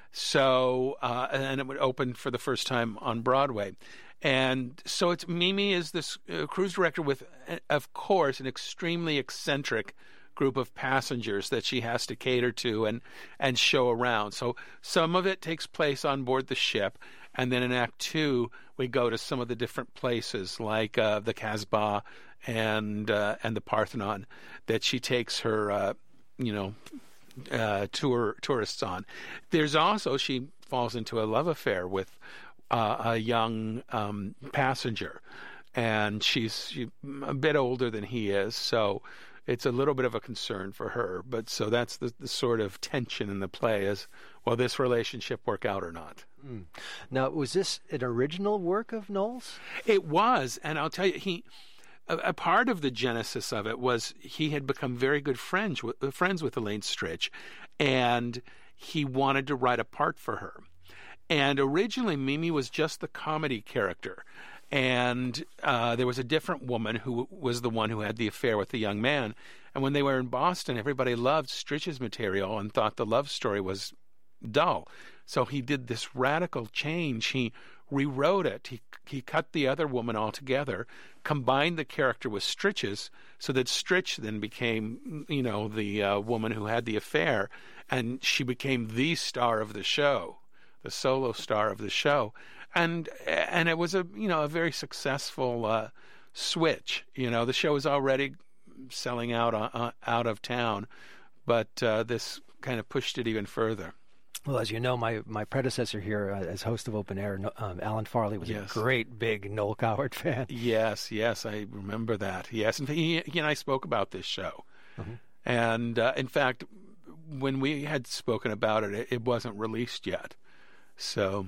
So, uh, and it would open for the first time on Broadway. And so it's Mimi is this uh, cruise director with, of course, an extremely eccentric group of passengers that she has to cater to and, and show around. So some of it takes place on board the ship, and then in Act Two we go to some of the different places like uh, the Casbah and uh, and the Parthenon that she takes her uh, you know uh, tour tourists on. There's also she falls into a love affair with uh, a young um, passenger, and she's she, a bit older than he is, so it's a little bit of a concern for her. But so that's the, the sort of tension in the play is, will this relationship work out or not? Mm. Now, was this an original work of Noel's? It was, and I'll tell you, he a, a part of the genesis of it was he had become very good friends with, uh, friends with Elaine Stritch, and he wanted to write a part for her. And originally, Mimi was just the comedy character. And uh, there was a different woman who was the one who had the affair with the young man. And when they were in Boston, everybody loved Stritch's material and thought the love story was dull. So he did this radical change. He rewrote it. He he cut the other woman altogether, combined the character with Stritch's, so that Stritch then became, you know, the uh, woman who had the affair, and she became the star of the show, the solo star of the show. And and it was a you know a very successful uh, switch. You know, the show was already selling out uh, out of town, but uh, this kind of pushed it even further. Well, as you know, my, my predecessor here uh, as host of Open Air, um, Alan Farley, was yes. a great big Noel Coward fan. Yes, yes, I remember that. Yes, and he, he and I spoke about this show, mm-hmm. and uh, in fact, when we had spoken about it, it, it wasn't released yet, so.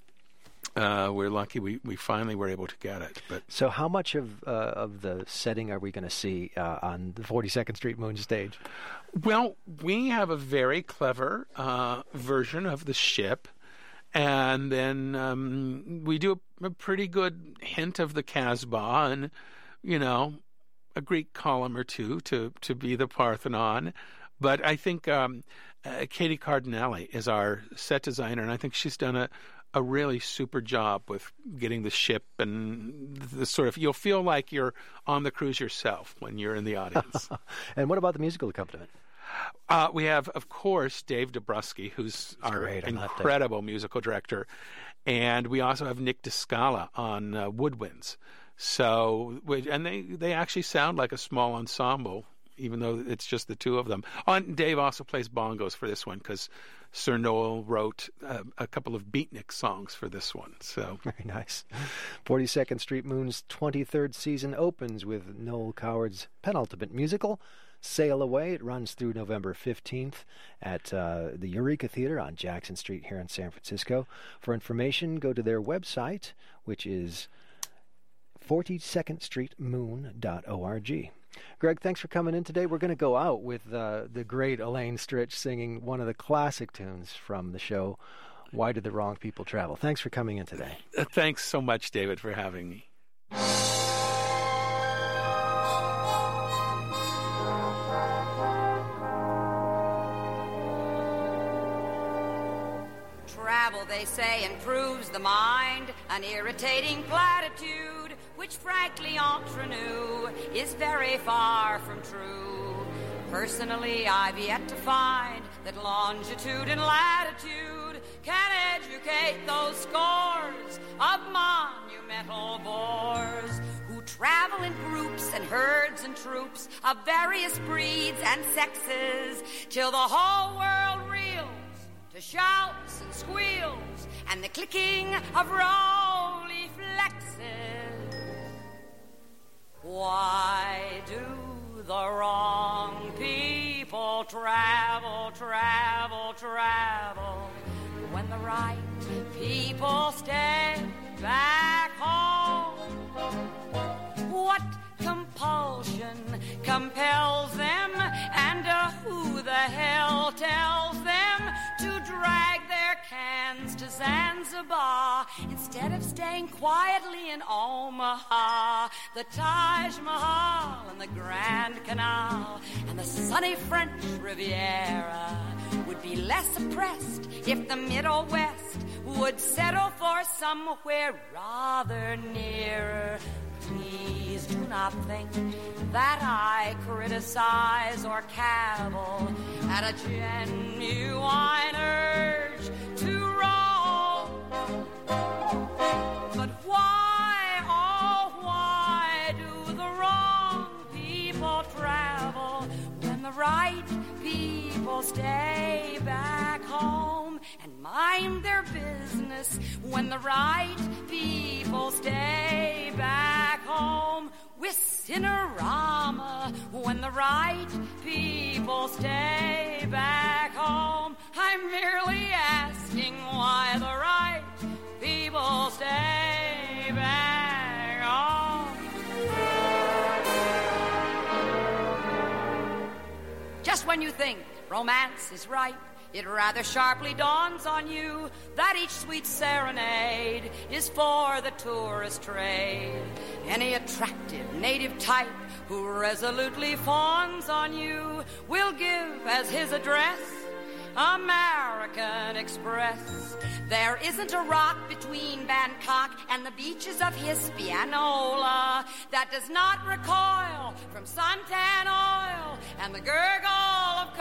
Uh, we're lucky we, we finally were able to get it. But so, how much of uh, of the setting are we going to see uh, on the forty-second Street Moon stage? Well, we have a very clever uh, version of the ship, and then um, we do a, a pretty good hint of the Casbah, and you know, a Greek column or two to to be the Parthenon. But I think um, uh, Katie Cardinelli is our set designer, and I think she's done a. a really super job with getting the ship and the sort of, you'll feel like you're on the cruise yourself when you're in the audience. And what about the musical accompaniment? Uh, we have, of course, Dave Dabrowski, who's That's our great. incredible musical director. And we also have Nick DeScala on uh, woodwinds. So, and they, they actually sound like a small ensemble, even though it's just the two of them. Oh, and Dave also plays bongos for this one because Sir Noel wrote uh, a couple of beatnik songs for this one. So very nice. forty-second Street Moon's twenty-third season opens with Noel Coward's penultimate musical, Sail Away. It runs through November fifteenth at uh, the Eureka Theater on Jackson Street here in San Francisco. For information, go to their website, which is forty-second street moon dot org. Greg, thanks for coming in today. We're going to go out with uh, the great Elaine Stritch singing one of the classic tunes from the show, Why Did the Wrong People Travel? Thanks for coming in today. Uh, thanks so much, David, for having me. Travel, they say, improves the mind, an irritating platitude, which frankly, entre nous, is very far from true. Personally, I've yet to find that longitude and latitude can educate those scores of monumental bores who travel in groups and herds and troops of various breeds and sexes till the whole world reels to shouts and squeals and the clicking of roly flexes. Why do the wrong people travel, travel, travel when the right people stay back home? What compulsion compels them, and uh, who the hell tells them to drag their cans to Zanzibar instead of staying quietly in Omaha? The Taj Mahal and the Grand Canal and the sunny French Riviera would be less oppressed if the Middle West would settle for somewhere rather nearer. Please do not think that I criticize or cavil at a genuine urge to roam. But why, oh why do the wrong people travel when the right people stay back home and mind their business when the right people stay back home? With Cinerama when the right people stay back home. I'm merely asking why the right people stay back home. Just when you think romance is ripe, it rather sharply dawns on you that each sweet serenade is for the tourist trade. Any attractive native type who resolutely fawns on you will give as his address American Express. There isn't a rock between Bangkok and the beaches of Hispaniola that does not recoil from suntan oil and the gurgle of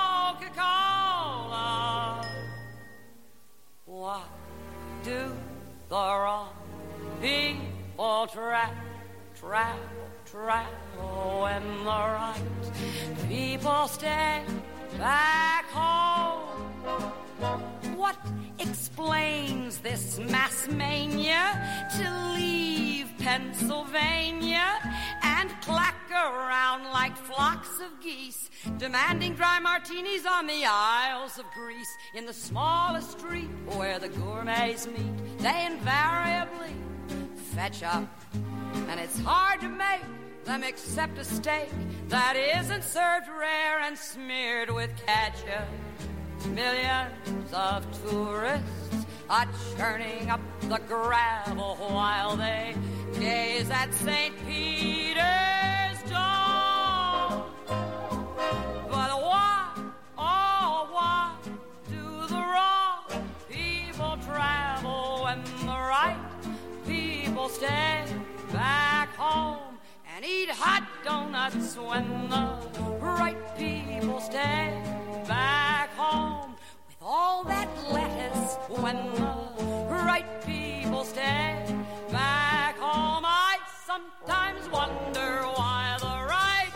Coca-Cola. Why do the wrong people travel, travel, travel when the right people stay back home? What explains this mass mania to leave Pennsylvania and clack around like flocks of geese, demanding dry martinis on the Isles of Greece? In the smallest street where the gourmets meet, they invariably fetch up, and it's hard to make them accept a steak that isn't served rare and smeared with ketchup. Millions of tourists are churning up the gravel while they gaze at Saint Peter's Dome. But why, oh why do the wrong people travel when the right people stay back home? And eat hot donuts when the right people stay back home. With all that lettuce when the right people stay back home. I sometimes wonder why the right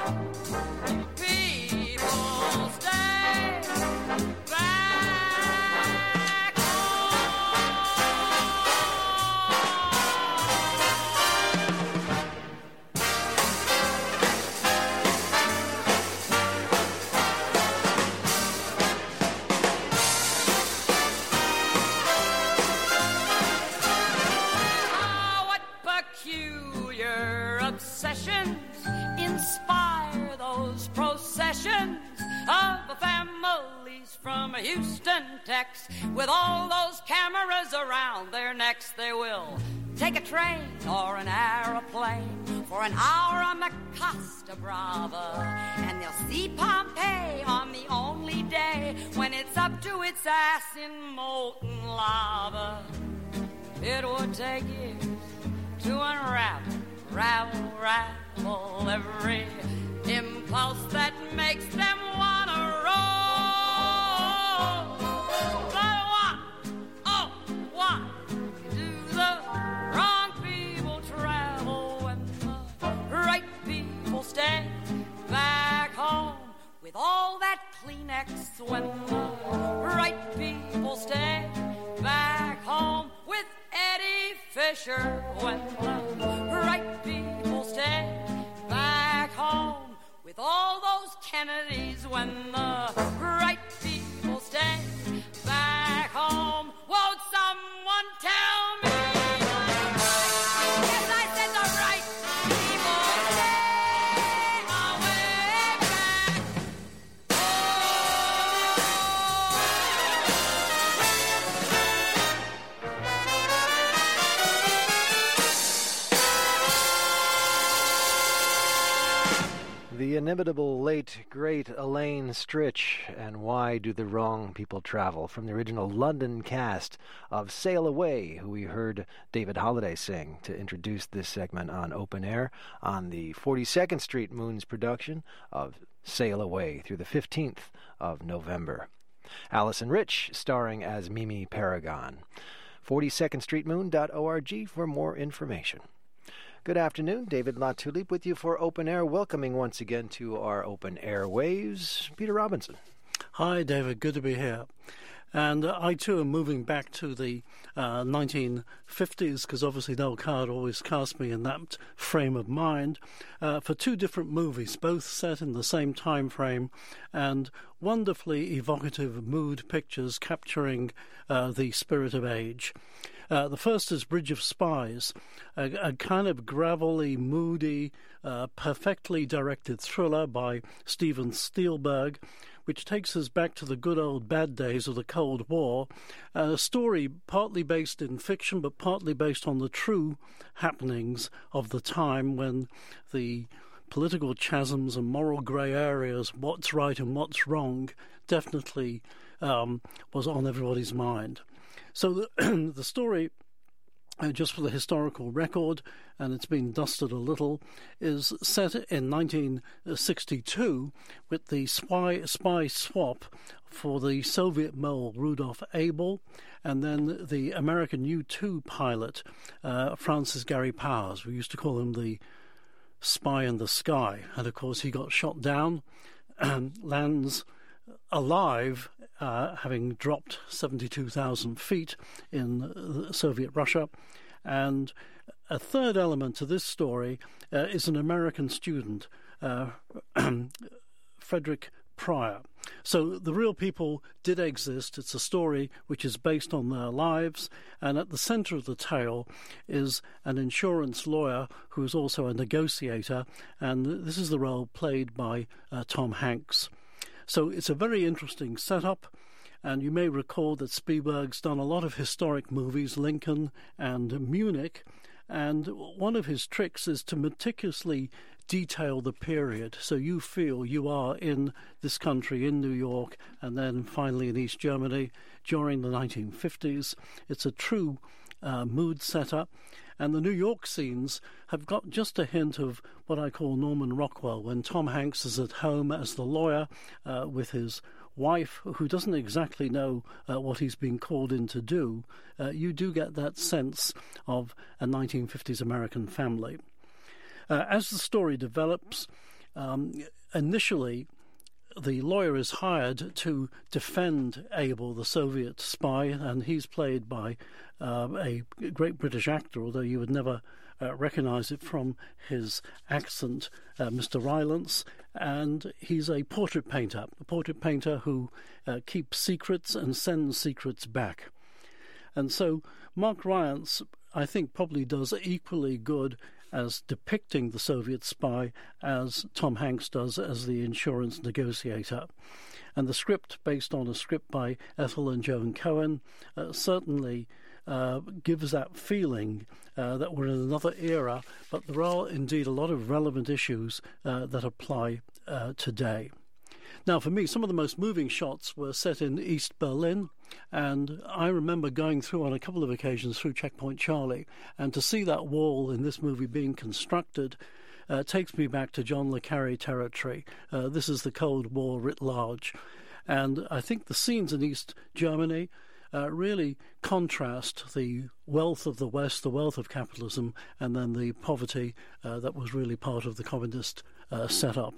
people stay back of families from Houston, Texas. With all those cameras around their necks, they will take a train or an aeroplane for an hour on the Costa Brava, and they'll see Pompeii on the only day when it's up to its ass in molten lava. It would take years to unravel, ravel, ravel every impulse that makes them wanna roll. But why, oh, why do the wrong people travel when the right people stay back home with all that Kleenex? When the right people stay back home with Eddie Fisher, when the right people stay back home with all those Kennedys, when the right people stay back home. Won't someone tell me? Yes, I said the right people stay away back The inimitable late, great Elaine Stritch and Why Do the Wrong People Travel, from the original London cast of Sail Away, who we heard David Holliday sing to introduce this segment on Open Air on the forty-second Street Moon's production of Sail Away through the fifteenth of November. Allison Rich starring as Mimi Paragon. forty-second street moon dot org for more information. Good afternoon, David LaTulippe with you for Open Air, welcoming once again to our Open Air waves, Peter Robinson. Hi, David. Good to be here. And uh, I, too, am moving back to the uh, nineteen fifties, because obviously Noel Coward always cast me in that frame of mind, uh, for two different movies, both set in the same time frame, and wonderfully evocative mood pictures capturing uh, the spirit of age. Uh, the first is Bridge of Spies, a, a kind of gravelly, moody, uh, perfectly directed thriller by Steven Spielberg, which takes us back to the good old bad days of the Cold War, uh, a story partly based in fiction but partly based on the true happenings of the time when the political chasms and moral grey areas, what's right and what's wrong, definitely um, was on everybody's mind. So the, the story, uh, just for the historical record, and it's been dusted a little, is set in nineteen sixty-two with the spy, spy swap for the Soviet mole Rudolf Abel and then the American U two pilot uh, Francis Gary Powers. We used to call him the spy in the sky. And, of course, he got shot down and lands alive, uh, having dropped seventy-two thousand feet in Soviet Russia. And a third element to this story uh, is an American student, uh, Frederick Pryor. So the real people did exist. It's a story which is based on their lives, and at the center of the tale is an insurance lawyer who is also a negotiator, and this is the role played by uh, Tom Hanks. So it's a very interesting setup, and you may recall that Spielberg's done a lot of historic movies, Lincoln and Munich, and one of his tricks is to meticulously detail the period so you feel you are in this country, in New York, and then finally in East Germany during the nineteen fifties. It's a true uh, mood setter. And the New York scenes have got just a hint of what I call Norman Rockwell, when Tom Hanks is at home as the lawyer uh, with his wife, who doesn't exactly know uh, what he's been called in to do. Uh, you do get that sense of a nineteen fifties American family. Uh, as the story develops, um, initially the lawyer is hired to defend Abel, the Soviet spy, and he's played by uh, a great British actor, although you would never uh, recognize it from his accent, uh, Mister Rylance. And he's a portrait painter, a portrait painter who uh, keeps secrets and sends secrets back. And so Mark Rylance, I think, probably does equally good as depicting the Soviet spy as Tom Hanks does as the insurance negotiator. And the script, based on a script by Ethel and Joan Cohen, uh, certainly uh, gives that feeling uh, that we're in another era, but there are indeed a lot of relevant issues uh, that apply uh, today. Now, for me, some of the most moving shots were set in East Berlin, and I remember going through on a couple of occasions through Checkpoint Charlie, and to see that wall in this movie being constructed uh, takes me back to John le Carré territory. Uh, this is the Cold War writ large, and I think the scenes in East Germany uh, really contrast the wealth of the West, the wealth of capitalism, and then the poverty uh, that was really part of the communist uh, setup.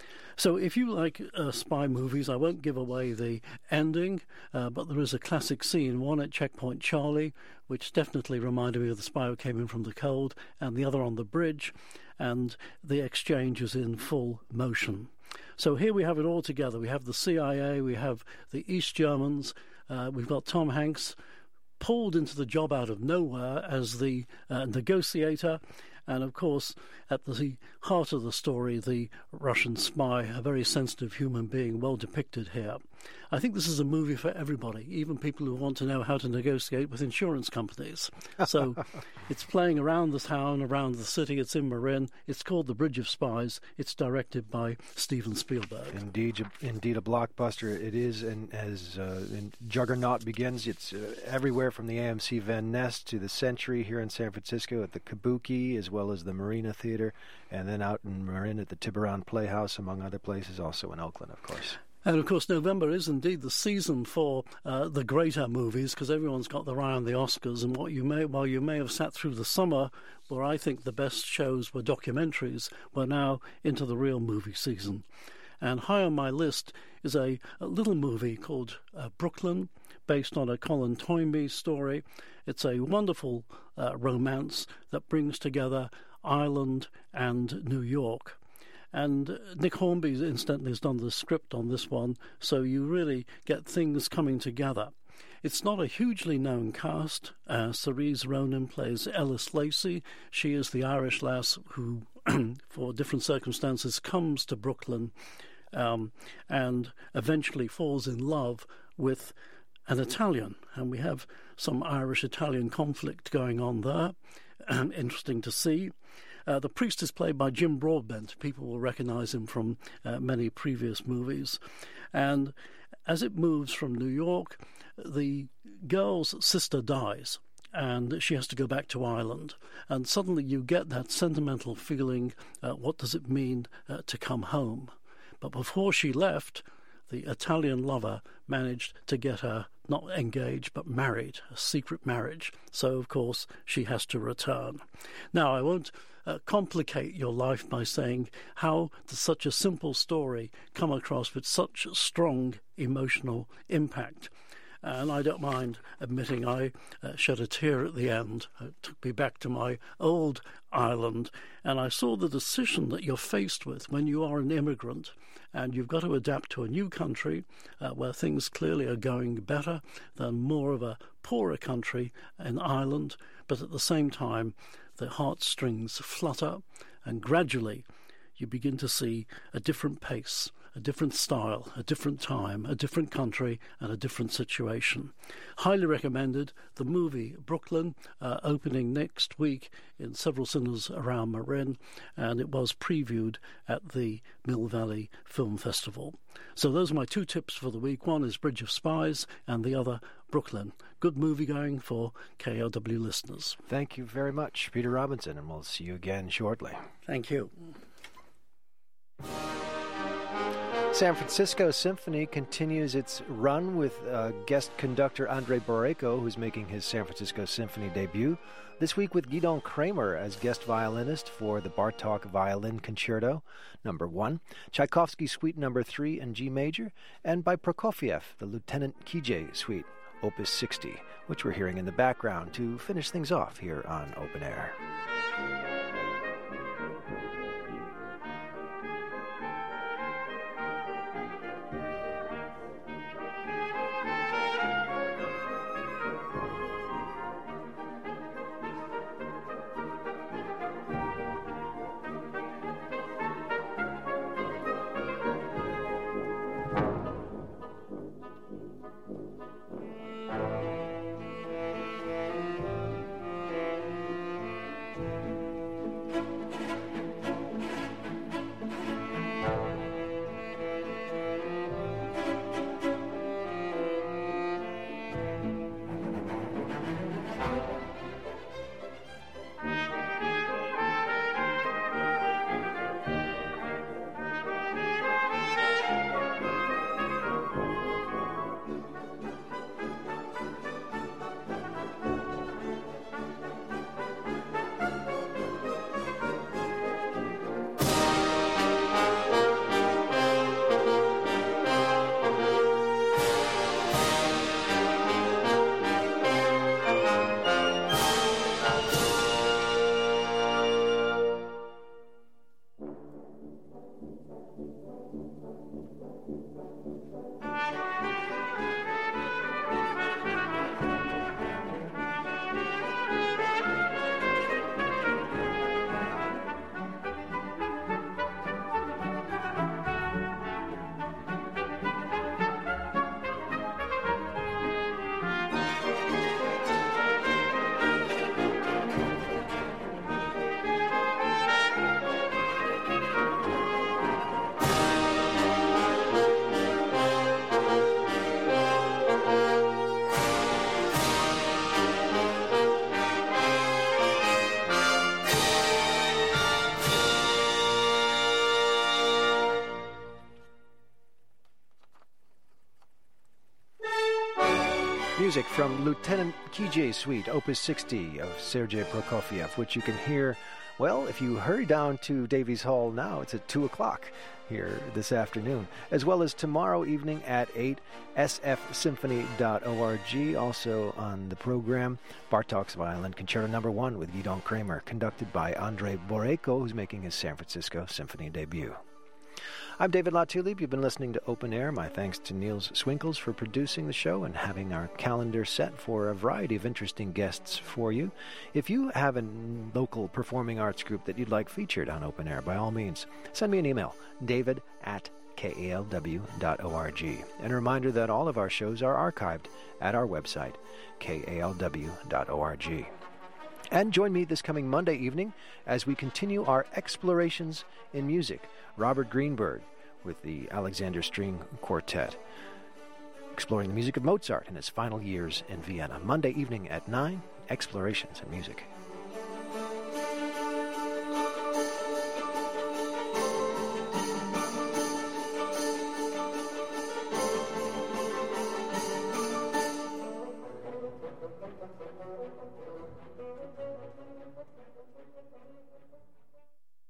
So if you like uh, spy movies, I won't give away the ending, uh, but there is a classic scene, one at Checkpoint Charlie, which definitely reminded me of The Spy Who Came In From the Cold, and the other on the bridge, and the exchange is in full motion. So here we have it all together. We have the C I A, we have the East Germans, uh, we've got Tom Hanks pulled into the job out of nowhere as the uh, negotiator, and, of course, at the heart of the story, the Russian spy, a very sensitive human being, well depicted here. I think this is a movie for everybody, even people who want to know how to negotiate with insurance companies. So it's playing around the town, around the city. It's in Marin. It's called The Bridge of Spies. It's directed by Steven Spielberg. Indeed, indeed a blockbuster it is, and as uh, Juggernaut begins, it's uh, everywhere from the A M C Van Ness to the Century here in San Francisco at the Kabuki, as well as the Marina Theater, and then out in Marin at the Tiburon Playhouse, among other places, also in Oakland, of course. And, of course, November is indeed the season for uh, the greater movies, because everyone's got their eye on the Oscars. And what you may, while you may have sat through the summer, where I think the best shows were documentaries, we're now into the real movie season. And high on my list is a, a little movie called uh, Brooklyn, based on a Colin Toynbee story. It's a wonderful uh, romance that brings together Ireland and New York. And Nick Hornby, incidentally, has done the script on this one, so you really get things coming together. It's not a hugely known cast. Uh, Cerise Ronan plays Ellis Lacey. She is the Irish lass who, for different circumstances, comes to Brooklyn um, and eventually falls in love with an Italian. And we have some Irish-Italian conflict going on there. Interesting to see. Uh, the priest is played by Jim Broadbent. People will recognize him from uh, many previous movies. And as it moves from New York, the girl's sister dies, and she has to go back to Ireland. And suddenly you get that sentimental feeling, uh, what does it mean uh, to come home? But before she left, the Italian lover managed to get her not engaged, but married, a secret marriage. So, of course, she has to return. Now, I won't uh, complicate your life by saying how does such a simple story come across with such strong emotional impact. And I don't mind admitting I uh, shed a tear at the end. It took me back to my old Ireland, and I saw the decision that you're faced with when you are an immigrant and you've got to adapt to a new country uh, where things clearly are going better than more of a poorer country in Ireland, but at the same time the heartstrings flutter, and gradually you begin to see a different pace, a different style, a different time, a different country, and a different situation. Highly recommended. The movie Brooklyn, uh, opening next week in several cinemas around Marin, and it was previewed at the Mill Valley Film Festival. So those are my two tips for the week. One is Bridge of Spies, and the other, Brooklyn. Good movie going for K L W listeners. Thank you very much, Peter Robinson, and we'll see you again shortly. Thank you. San Francisco Symphony continues its run with uh, guest conductor Andre Boreyko, who's making his San Francisco Symphony debut, this week with Gidon Kramer as guest violinist for the Bartók Violin Concerto, number one, Tchaikovsky Suite number three in G major, and by Prokofiev, the Lieutenant Kijé Suite, Opus sixty, which we're hearing in the background to finish things off here on Open Air. Music from Lieutenant Kijé Suite, Opus sixty of Sergei Prokofiev, which you can hear, well, if you hurry down to Davies Hall now, it's at two o'clock here this afternoon, as well as tomorrow evening at eight, s f symphony dot org. Also on the program, Bartok's Violin Concerto Number One with Gidon Kramer, conducted by Andrei Boreyko, who's making his San Francisco Symphony debut. I'm David Latulippe. You've been listening to Open Air. My thanks to Niels Swinkels for producing the show and having our calendar set for a variety of interesting guests for you. If you have a local performing arts group that you'd like featured on Open Air, by all means, send me an email, david at k a l w dot org. And a reminder that all of our shows are archived at our website, k a l w dot org. And join me this coming Monday evening as we continue our explorations in music. Robert Greenberg with the Alexander String Quartet, exploring the music of Mozart in his final years in Vienna. Monday evening at nine, Explorations in Music.